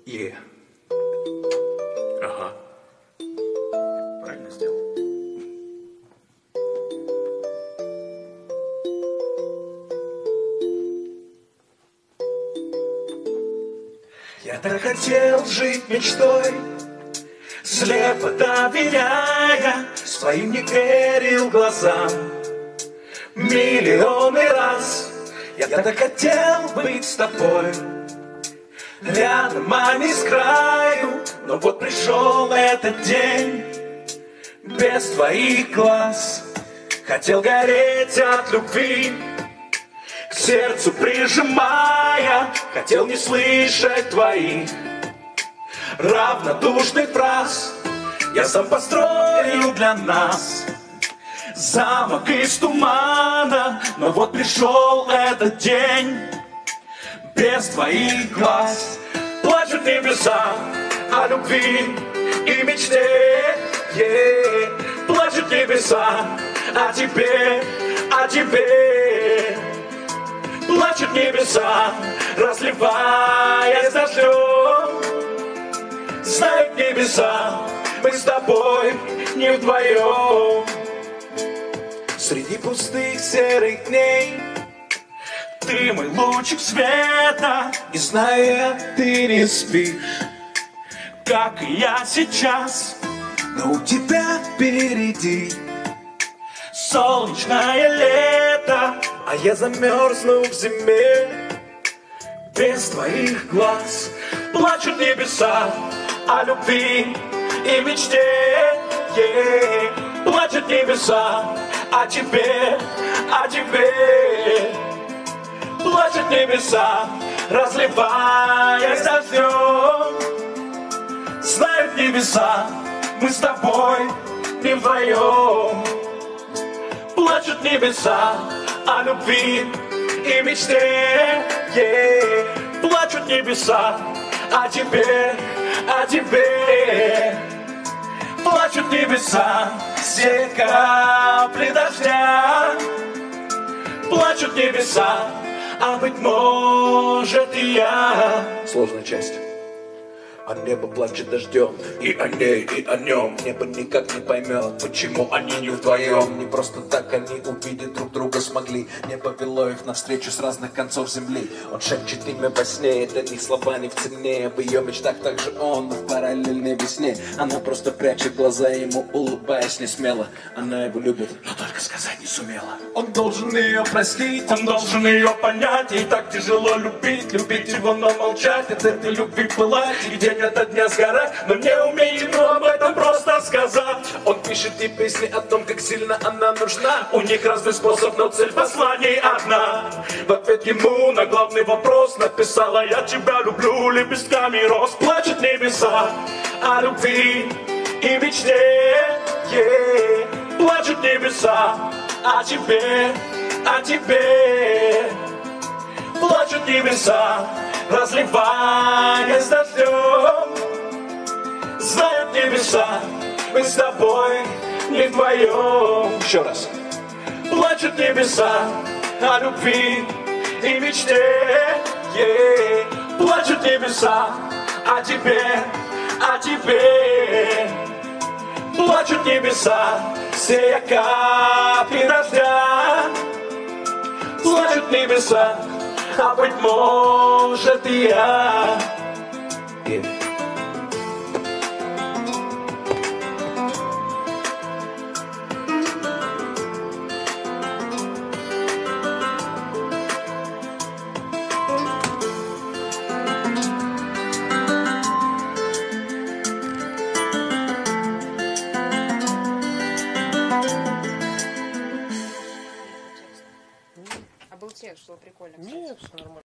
Ага. Правильно сделал. Я так хотел жить мечтой, слепо доверяя, своим не верил глазам. Миллионы раз я так хотел быть с тобой, рядом, а не с краю. Но вот пришел этот день без твоих глаз. Хотел гореть от любви, к сердцу прижимая. Хотел не слышать твоих равнодушных фраз. Я сам построил для нас замок из тумана. Но вот пришел этот день без твоих глаз. Плачут небеса о любви и мечте, плачут небеса о тебе, о тебе. Плачут небеса, разливаясь дождем. Знают небеса, мы с тобой не вдвоем. Среди пустых серых дней ты мой лучик света, и зная, ты не спишь, как и я сейчас. Но у тебя впереди солнечное лето, а я замерзну в зиме без твоих глаз. Плачут небеса о любви и мечте, плачут небеса о тебе, о тебе. Плачут небеса, разливаясь дождем. Знают небеса, мы с тобой не вдвоем. Плачут небеса о любви и мечте, плачут небеса о тебе, о тебе. Плачут небеса, все капли дождя. Плачут небеса, а быть может и я. Сложная часть. А небо плачет дождем, и о ней, и о нем. Небо никак не поймет, почему они не вдвоем. Не просто так они увидеть друг друга смогли. Небо вело их навстречу с разных концов земли. Он шепчет имя во сне, для них слова не в цене. В ее мечтах также он, но в параллельной весне. Она просто прячет глаза ему, улыбаясь не смело. Она его любит, но только сказать не сумела. Он должен ее простить, он должен ее понять. Ей так тяжело любить, любить его, но молчать. От этой любви пылать, и день ото дня сгорать. Но не умеет ему об этом просто сказать. Он пишет ей песни о том, как сильно она нужна. У них разный способ, но цель посланий одна. В ответ ему на главный вопрос написала: я тебя люблю лепестками роз. Плачут небеса о любви и мечте, плачут небеса о тебе, о тебе. Плачут небеса, разливаясь дождем. Знают небеса, мы с тобой не вдвоем. Еще раз. Плачут небеса о любви и мечте, плачут небеса о тебе, о тебе. Плачут небеса, все капли дождя. Плачут небеса, а быть может и я. А был текст, что прикольно. Нет, все нормально.